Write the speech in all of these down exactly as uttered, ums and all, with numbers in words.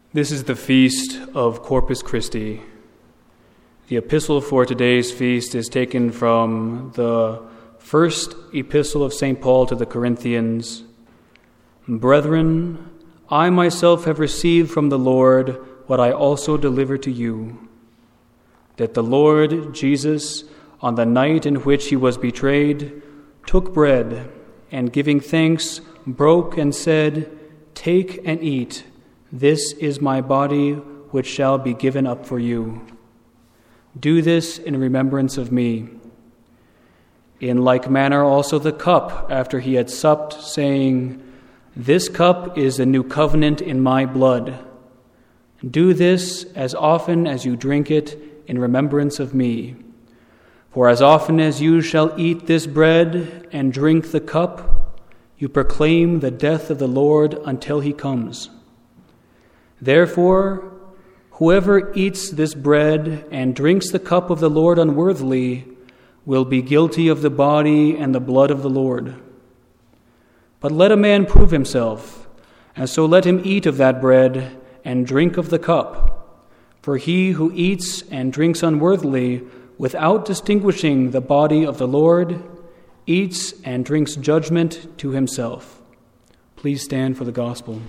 This is the feast of Corpus Christi. The epistle for today's feast is taken from the first epistle of Saint Paul to the Corinthians. Brethren, I myself have received from the Lord what I also delivered to you, that the Lord Jesus, on the night in which he was betrayed, took bread, and giving thanks, broke and said, "Take and eat. This is my body, which shall be given up for you. Do this in remembrance of me." In like manner also the cup, after he had supped, saying, "This cup is the new covenant in my blood. Do this as often as you drink it in remembrance of me. For as often as you shall eat this bread and drink the cup, you proclaim the death of the Lord until he comes. Therefore, whoever eats this bread and drinks the cup of the Lord unworthily will be guilty of the body and the blood of the Lord. But let a man prove himself, and so let him eat of that bread and drink of the cup. For he who eats and drinks unworthily, without distinguishing the body of the Lord, eats and drinks judgment to himself." Please stand for the gospel.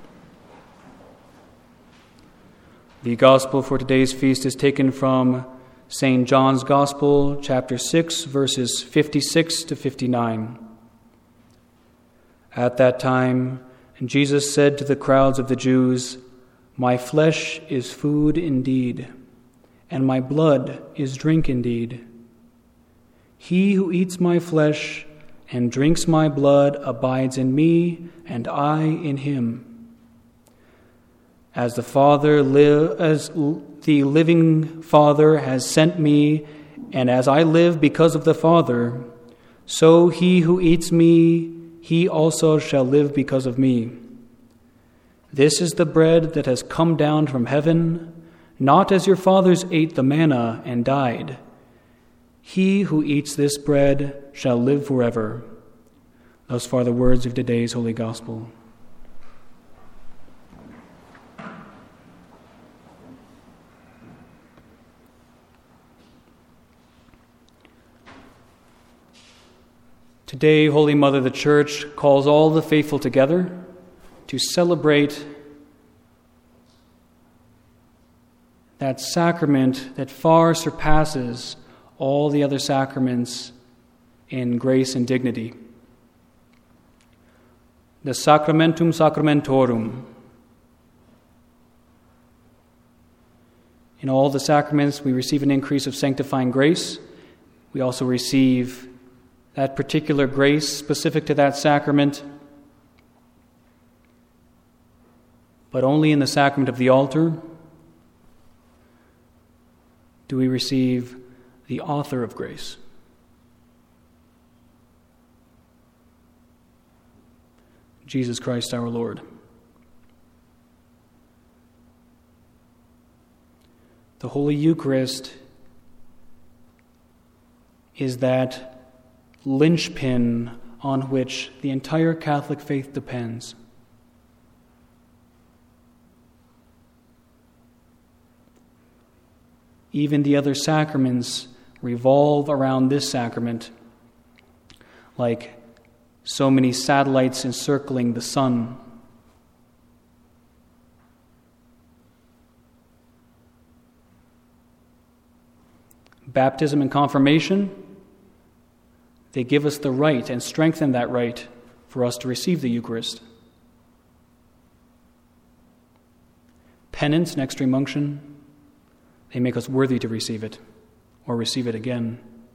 The gospel for today's feast is taken from Saint John's Gospel, chapter six, verses fifty-six to fifty-nine. At that time, Jesus said to the crowds of the Jews, "My flesh is food indeed, and my blood is drink indeed. He who eats my flesh and drinks my blood abides in me, and I in him. As the Father li- as the living Father has sent me, and as I live because of the Father, so he who eats me, he also shall live because of me. This is the bread that has come down from heaven, not as your fathers ate the manna and died. He who eats this bread shall live forever." Thus far the words of today's Holy Gospel. Today, Holy Mother, the Church calls all the faithful together to celebrate that sacrament that far surpasses all the other sacraments in grace and dignity. The Sacramentum Sacramentorum. In all the sacraments, we receive an increase of sanctifying grace. We also receive that particular grace specific to that sacrament, but only in the sacrament of the altar do we receive the author of grace. Jesus Christ our Lord. The Holy Eucharist is that linchpin on which the entire Catholic faith depends. Even the other sacraments revolve around this sacrament, like so many satellites encircling the sun. Baptism and confirmation, they give us the right and strengthen that right for us to receive the Eucharist. Penance and extreme unction, they make us worthy to receive it or receive it again.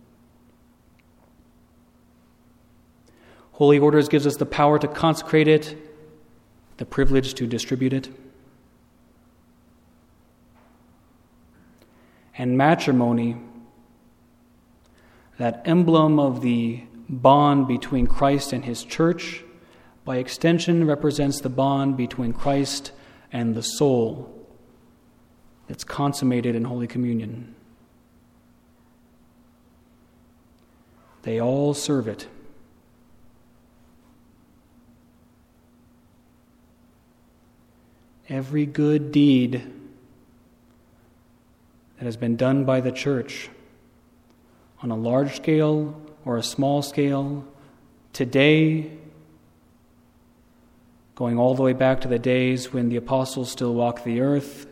Holy Orders gives us the power to consecrate it, the privilege to distribute it. And matrimony, that emblem of the bond between Christ and his church, by extension represents the bond between Christ and the soul that's consummated in Holy Communion. They all serve it. every good deed that has been done by the church on a large scale or a small scale, today, going all the way back to the days when the apostles still walked the earth,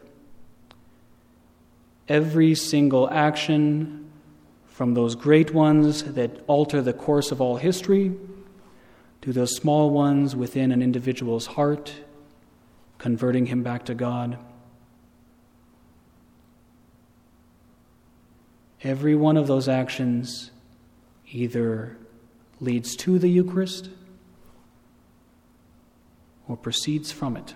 every single action from those great ones that alter the course of all history to those small ones within an individual's heart, converting him back to God. Every one of those actions either leads to the Eucharist or proceeds from it.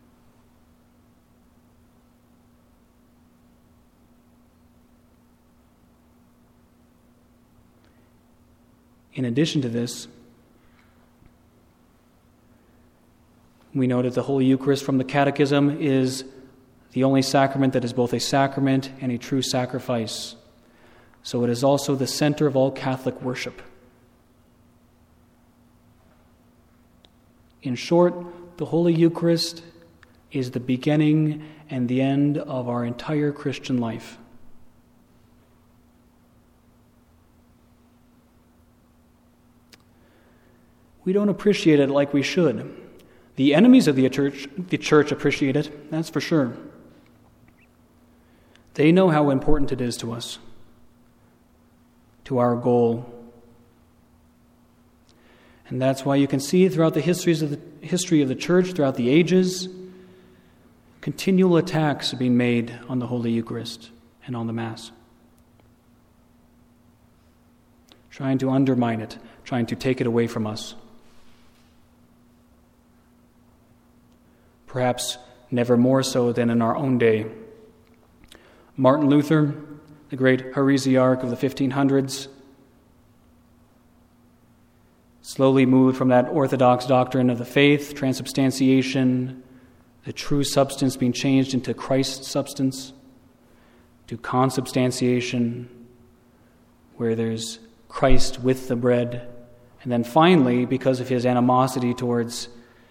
In addition to this, we know that the Holy Eucharist from the Catechism is the only sacrament that is both a sacrament and a true sacrifice. So it is also the center of all Catholic worship. In short, the Holy Eucharist is the beginning and the end of our entire Christian life. We don't appreciate it like we should. The enemies of the church, the church appreciate it, that's for sure. They know how important it is to us, to our goal. And that's why you can see throughout the histories of the history of the church, throughout the ages, continual attacks are being made on the Holy Eucharist and on the Mass. Trying to undermine it, trying to take it away from us. Perhaps never more so than in our own day. Martin Luther, the great heresiarch of the fifteen hundreds, slowly moved from that orthodox doctrine of the faith, transubstantiation, the true substance being changed into Christ's substance, to consubstantiation, where there's Christ with the bread. And then finally, because of his animosity towards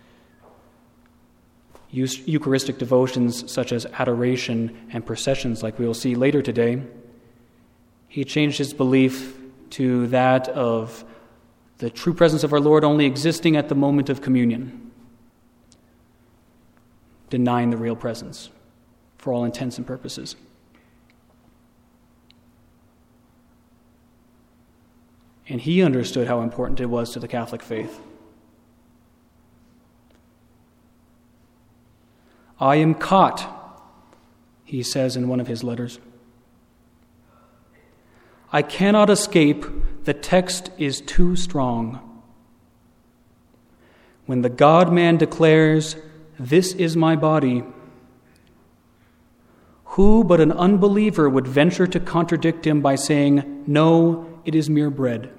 Eucharistic devotions such as adoration and processions, like we will see later today, he changed his belief to that of the true presence of our Lord only existing at the moment of communion, denying the real presence for all intents and purposes. And he understood how important it was to the Catholic faith. I am caught, he says in one of his letters. I cannot escape. The text is too strong. When the God-man declares, "This is my body," who but an unbeliever would venture to contradict him by saying, "No, it is mere bread"?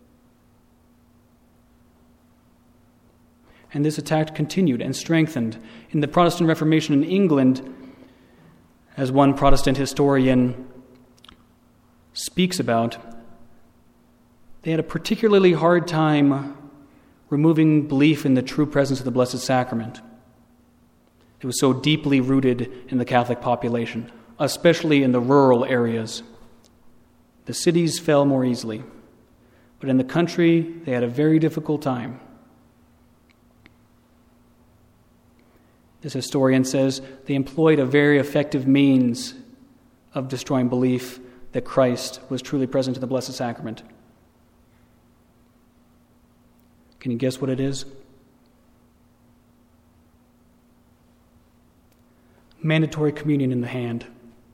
And this attack continued and strengthened. In the Protestant Reformation in England, as one Protestant historian speaks about, they had a particularly hard time removing belief in the true presence of the Blessed Sacrament. It was so deeply rooted in the Catholic population, especially in the rural areas. The cities fell more easily, but in the country, they had a very difficult time. This historian says they employed a very effective means of destroying belief that Christ was truly present in the Blessed Sacrament. Can you guess what it is? Mandatory communion in the hand.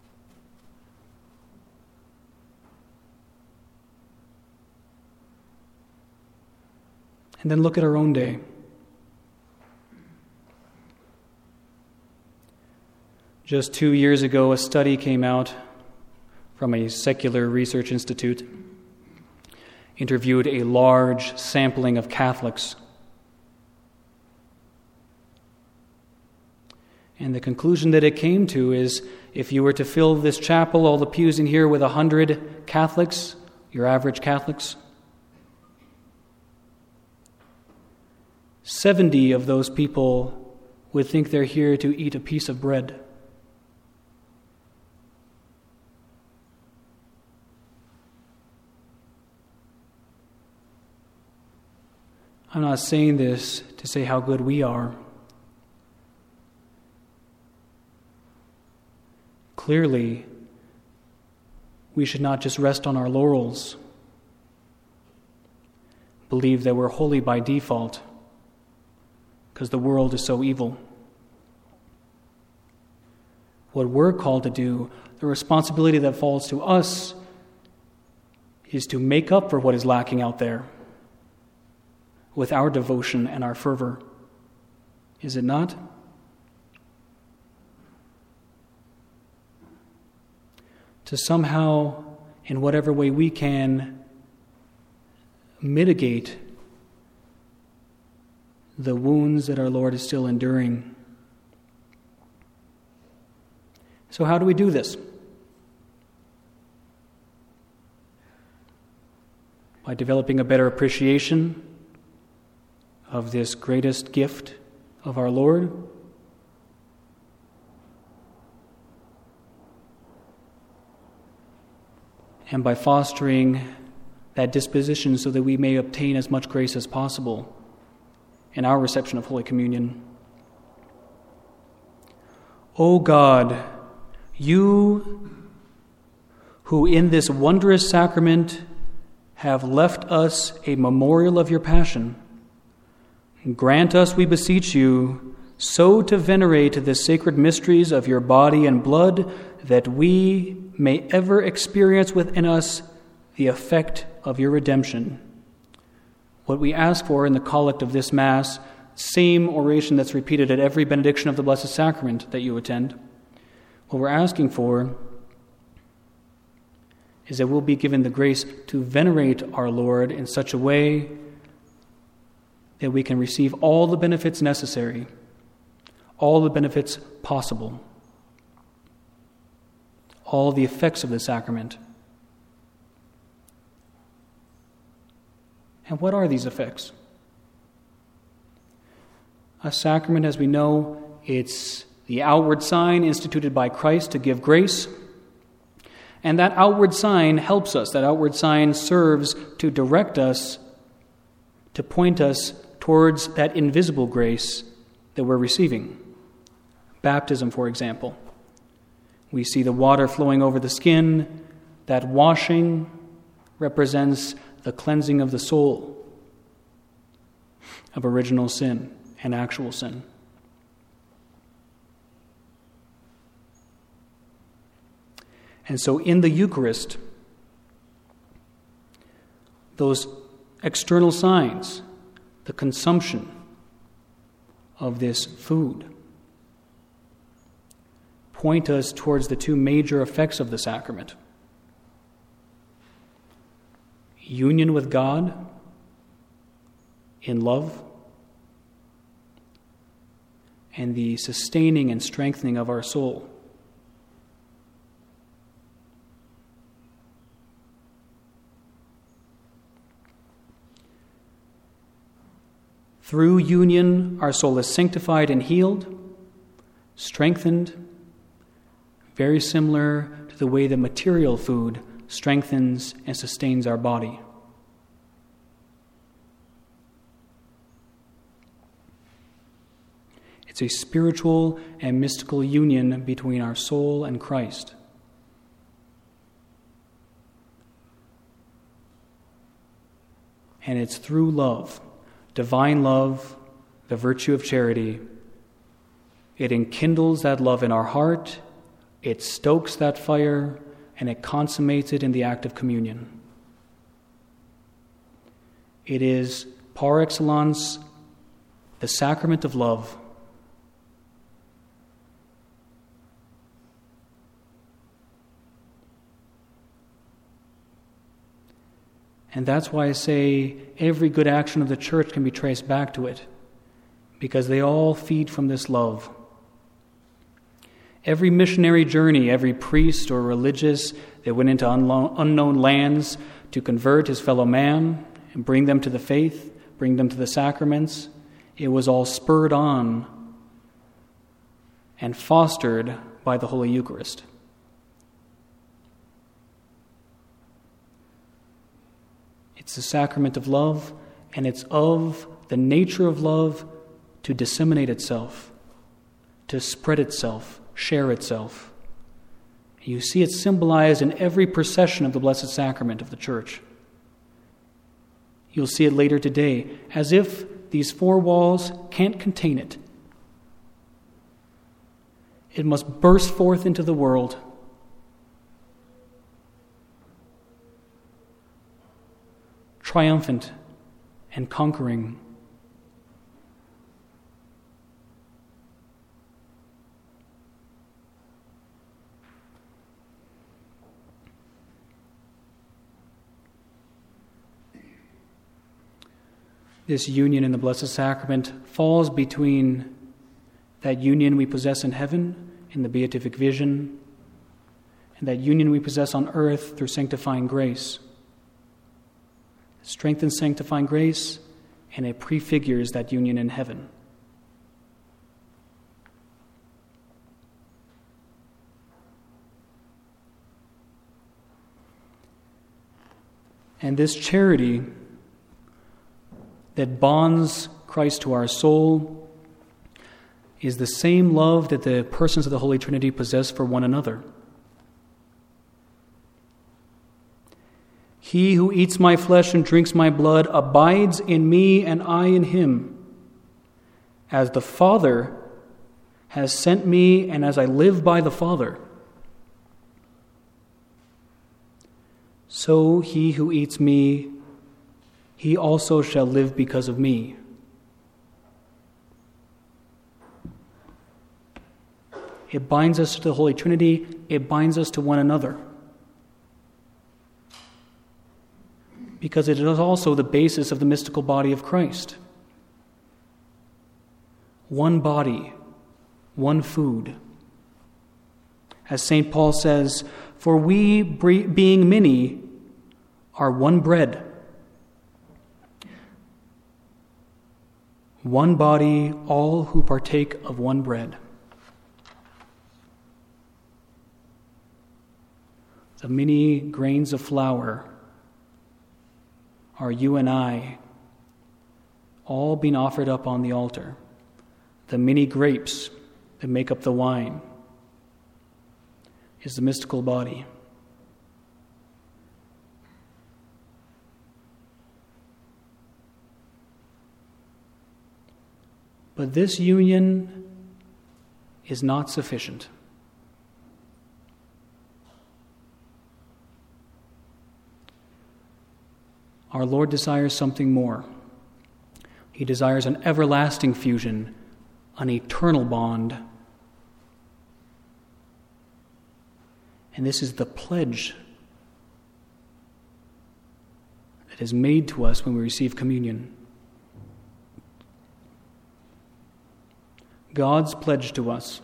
And then look at our own day. Just two years ago, a study came out from a secular research institute, interviewed a large sampling of Catholics. And the conclusion that it came to is, if you were to fill this chapel, all the pews in here, with a hundred Catholics, your average Catholics, seventy of those people would think they're here to eat a piece of bread. I'm not saying this to say how good we are. Clearly, we should not just rest on our laurels, believe that we're holy by default, because the world is so evil. What we're called to do, the responsibility that falls to us, is to make up for what is lacking out there with our devotion and our fervor. Is it not? To somehow, in whatever way we can, mitigate the wounds that our Lord is still enduring. So how do we do this? By developing a better appreciation of this greatest gift of our Lord. And by fostering that disposition so that we may obtain as much grace as possible in our reception of Holy Communion. O God, you who in this wondrous sacrament have left us a memorial of your passion, grant us, we beseech you, so to venerate the sacred mysteries of your body and blood that we may ever experience within us the effect of your redemption. What we ask for in the collect of this Mass, same oration that's repeated at every benediction of the Blessed Sacrament that you attend, what we're asking for is that we'll be given the grace to venerate our Lord in such a way that we can receive all the benefits necessary, all the benefits possible, all the effects of the sacrament. And what are these effects? A sacrament, as we know, it's the outward sign instituted by Christ to give grace. And that outward sign helps us. That outward sign serves to direct us, to point us towards that invisible grace that we're receiving. Baptism, for example. We see the water flowing over the skin. That washing represents the cleansing of the soul of original sin and actual sin. And so in the Eucharist, those external signs, the consumption of this food, point us towards the two major effects of the sacrament. Union with God in love, and the sustaining and strengthening of our soul. Through union, our soul is sanctified and healed, strengthened, very similar to the way that material food strengthens and sustains our body. It's a spiritual and mystical union between our soul and Christ. And it's through love, divine love, the virtue of charity. It enkindles that love in our heart, it stokes that fire, and it consummates it in the act of communion. It is, par excellence, the sacrament of love. And that's why I say every good action of the church can be traced back to it, because they all feed from this love. Every missionary journey, every priest or religious that went into unknown lands to convert his fellow man and bring them to the faith, bring them to the sacraments, it was all spurred on and fostered by the Holy Eucharist. It's the sacrament of love, and it's of the nature of love to disseminate itself, to spread itself, share itself. You see it symbolized in every procession of the Blessed Sacrament of the Church. You'll see it later today, as if these four walls can't contain it. It must burst forth into the world. Triumphant and conquering. This union in the Blessed Sacrament falls between that union we possess in heaven, in the beatific vision, and that union we possess on earth through sanctifying grace. It strengthens sanctifying grace, and it prefigures that union in heaven. And this charity that bonds Christ to our soul is the same love that the persons of the Holy Trinity possess for one another. He who eats my flesh and drinks my blood abides in me and I in him. As the Father has sent me and as I live by the Father, so he who eats me, he also shall live because of me. It binds us to the Holy Trinity. It binds us to one another. Because it is also the basis of the mystical body of Christ. One body, one food. As Saint Paul says, for we, being many, are one bread. One body, all who partake of one bread. The many grains of flour are you and I, all being offered up on the altar. The many grapes that make up the wine is the mystical body. But this union is not sufficient. Our Lord desires something more. He desires an everlasting fusion, an eternal bond. And this is the pledge that is made to us when we receive communion. God's pledge to us.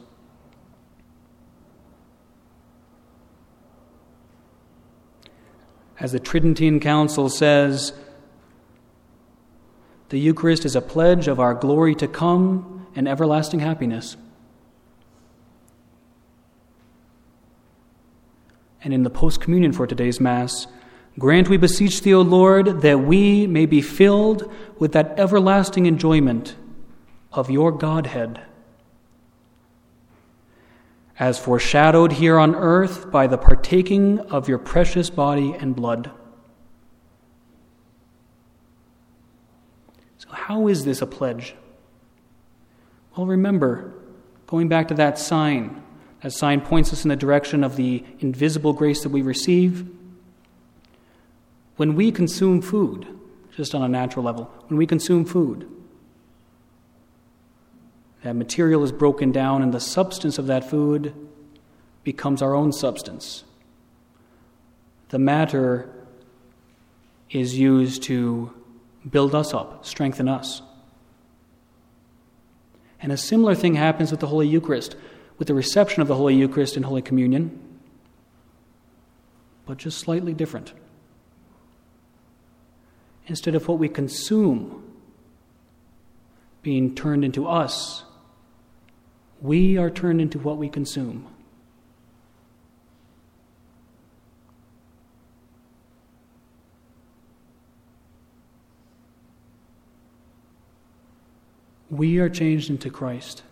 As the Tridentine Council says, the Eucharist is a pledge of our glory to come and everlasting happiness. And in the post-communion for today's Mass, grant, we beseech thee, O Lord, that we may be filled with that everlasting enjoyment of your Godhead, as foreshadowed here on earth by the partaking of your precious body and blood. So how is this a pledge? Well, remember, going back to that sign, that sign points us in the direction of the invisible grace that we receive. When we consume food, just on a natural level, when we consume food, that material is broken down and the substance of that food becomes our own substance. The matter is used to build us up, strengthen us. And a similar thing happens with the Holy Eucharist, with the reception of the Holy Eucharist in Holy Communion, but just slightly different. Instead of what we consume being turned into us, We are turned into what we consume. We are changed into Christ.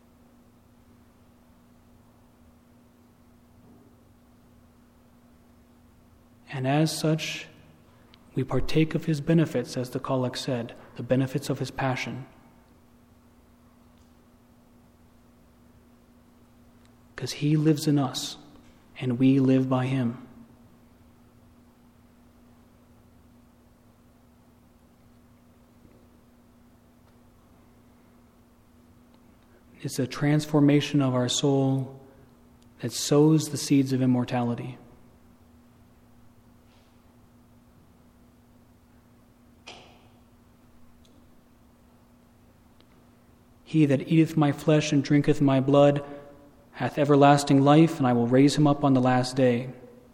And as such, we partake of his benefits, as the collect said, the benefits of his passion. Because he lives in us, and we live by him. It's a transformation of our soul that sows the seeds of immortality. He that eateth my flesh and drinketh my blood hath everlasting life, and I will raise him up on the last day.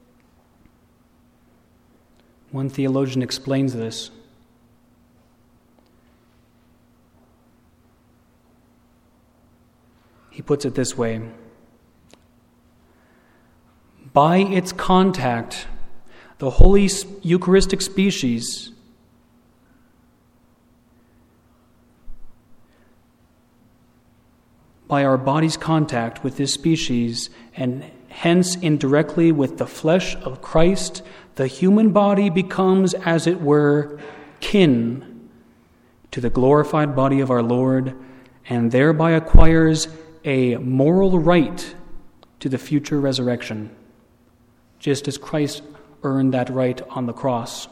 One theologian explains this. He puts it this way: by its contact, the holy Eucharistic species by our body's contact with this species, and hence indirectly with the flesh of Christ, the human body becomes, as it were, kin to the glorified body of our Lord, and thereby acquires a moral right to the future resurrection, just as Christ earned that right on the cross.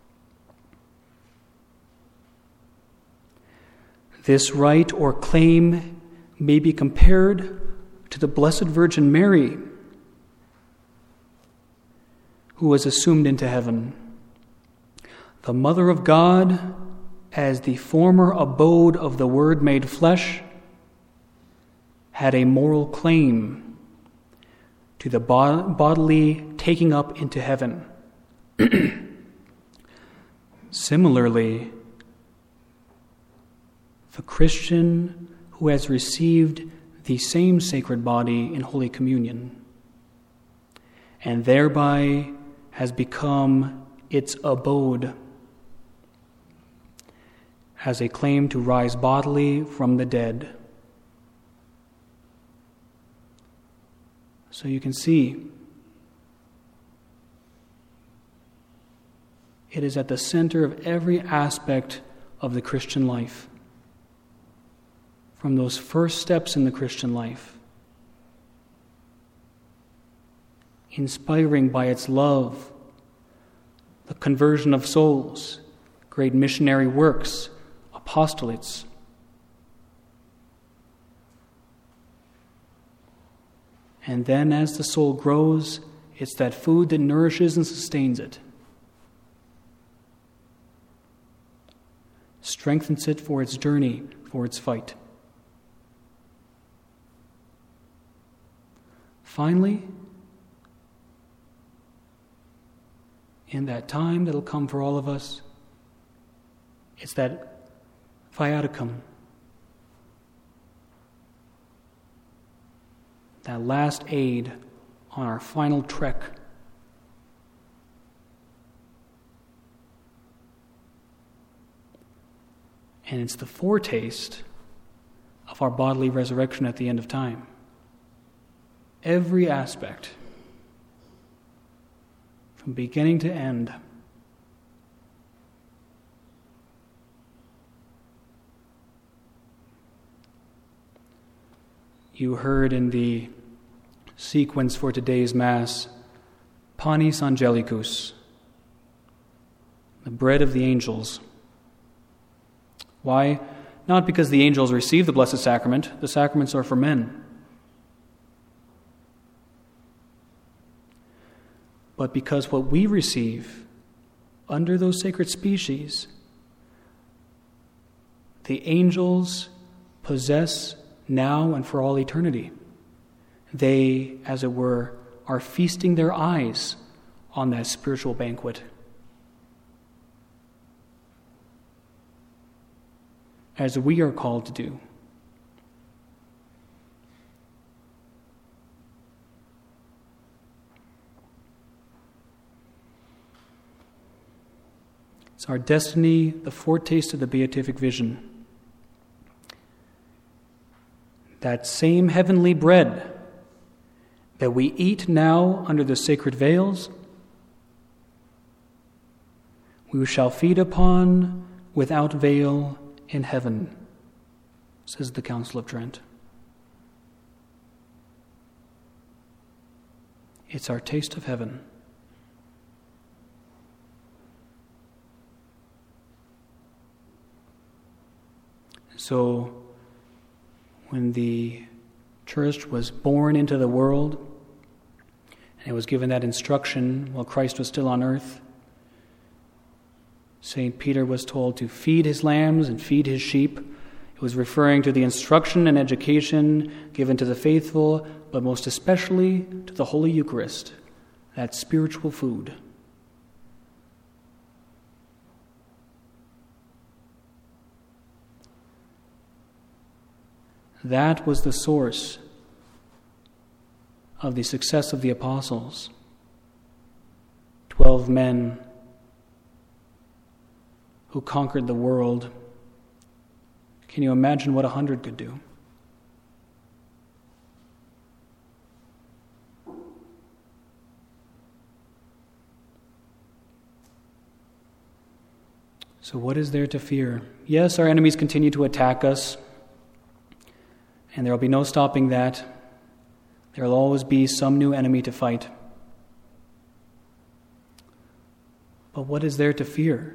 This right or claim may be compared to the Blessed Virgin Mary, who was assumed into heaven. The Mother of God, as the former abode of the Word made flesh, had a moral claim to the bod- bodily taking up into heaven. Similarly, the Christian who has received the same sacred body in Holy Communion and thereby has become its abode, has a claim to rise bodily from the dead. So you can see, it is at the center of every aspect of the Christian life. From those first steps in the Christian life, inspiring by its love, the conversion of souls, great missionary works, apostolates. And then as the soul grows, it's that food that nourishes and sustains it, strengthens it for its journey, for its fight. Finally, in that time that'll come for all of us, it's that viaticum, that last aid on our final trek. And it's the foretaste of our bodily resurrection at the end of time. Every aspect, from beginning to end, you heard in the sequence for today's Mass, Panis Angelicus, the bread of the angels. Why? Not because the angels receive the Blessed Sacrament. The sacraments are for men. But because what we receive under those sacred species, the angels possess now and for all eternity. They, as it were, are feasting their eyes on that spiritual banquet. As we are called to do. It's our destiny, the foretaste of the beatific vision. That same heavenly bread that we eat now under the sacred veils, we shall feed upon without veil in heaven, says the Council of Trent. It's our taste of heaven. So, when the church was born into the world, and it was given that instruction while Christ was still on earth, Saint Peter was told to feed his lambs and feed his sheep. It was referring to the instruction and education given to the faithful, but most especially to the Holy Eucharist, that spiritual food. That was the source of the success of the apostles. Twelve men who conquered the world. Can you imagine what a hundred could do? So what is there to fear? Yes, our enemies continue to attack us, and there will be no stopping that. There will always be some new enemy to fight. But what is there to fear?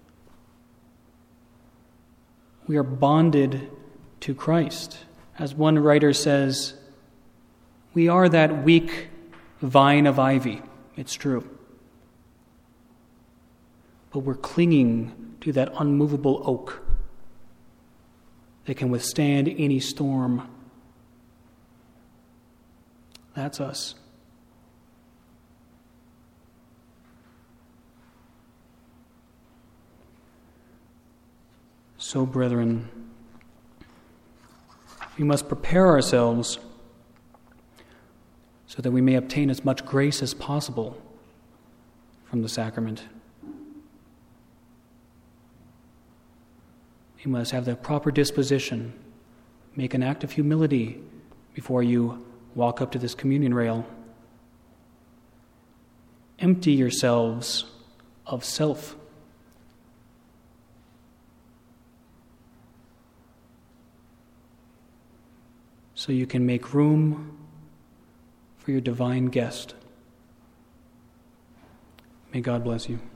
We are bonded to Christ. As one writer says, we are that weak vine of ivy. It's true. But we're clinging to that unmovable oak that can withstand any storm. That's us. So, brethren, we must prepare ourselves so that we may obtain as much grace as possible from the sacrament. You must have the proper disposition. Make an act of humility before you walk up to this communion rail. Empty yourselves of self. So you can make room for your divine guest. May God bless you.